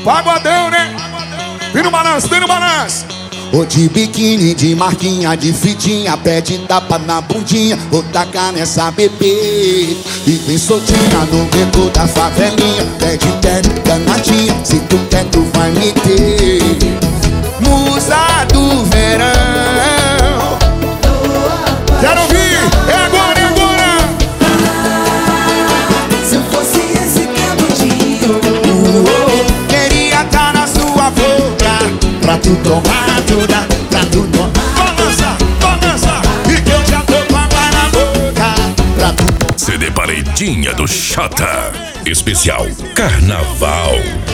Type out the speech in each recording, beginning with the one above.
Pagodão, né? Vem no balanço, vem no balanço. Ô de biquíni, de marquinha, de fitinha, pede tapa na bundinha, vou tacar nessa bebê. E vem soltinha no beco da favelinha, pede danadinha, se tu quer tu vai me ter. Musa do verão. Quero ouvir, é agora, é agora. Se eu fosse esse canudinho, queria tá na sua boca, pra tu tomar toda, pra tu tomar. Balança, balança, e que eu já tô com água na boca, Pra tu tomar. CD Paredinha do Xota. Especial Carnaval.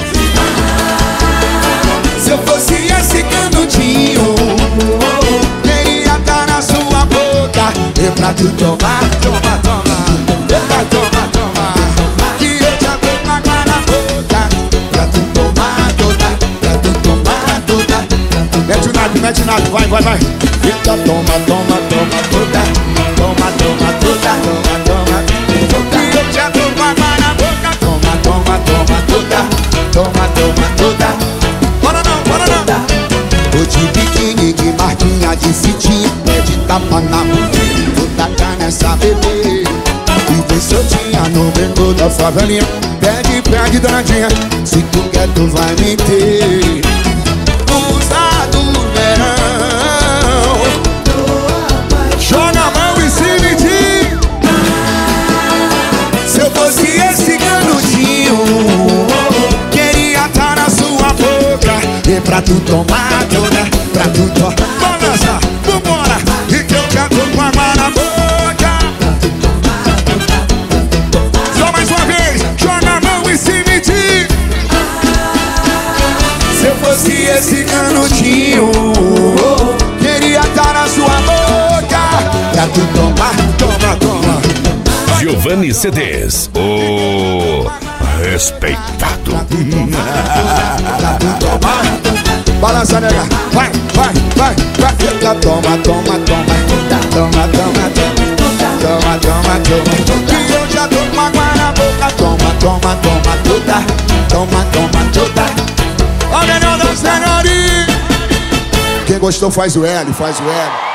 Se eu fosse esse canudinho, queria tá na sua boca, e pra tu tomar, toma, toma, pra tomar, tomar, que eu já tô com água na boca, pra tu tomar toda, pra tu tomar toda, mete o nado, vai, vai, vai. então toma, toma, toma toda, toma, toma toda, toma, toma, que eu já tô com água na boca, toma, toma, toma toda, toma, toma toda. Bora não, bora não. Vou de biquíni, de marquinha, de fitinha, pede tapa na bundinha, vou tacar nessa bebê. E vem soltinha no beco da favelinha, pede danadinha, se tu quer tu vai me ter. Musa do verão. Joga a mão e se medir. Se eu fosse esse canudinho, queria tá na sua boca, e pra tu tomar toda, pra tu tomar. Balança, vambora, e que eu já tô com água na boca. Só mais uma vez, joga a mão e se medir. Se eu fosse esse canudinho, queria tá na sua boca, pra tu tomar, Toma, toma. Giovanni CDs. O respeitado. pra tu tomar. Balança, nega. Vai, vai, vai, vai. Fica, toma, toma, toma, toma, toma, toma, toma, toma, que eu já tô com água na boca, toma, toma, toma, toda, toma, toma, toda. Ó, melhor das senhorinhas. Quem gostou faz o L, faz o L.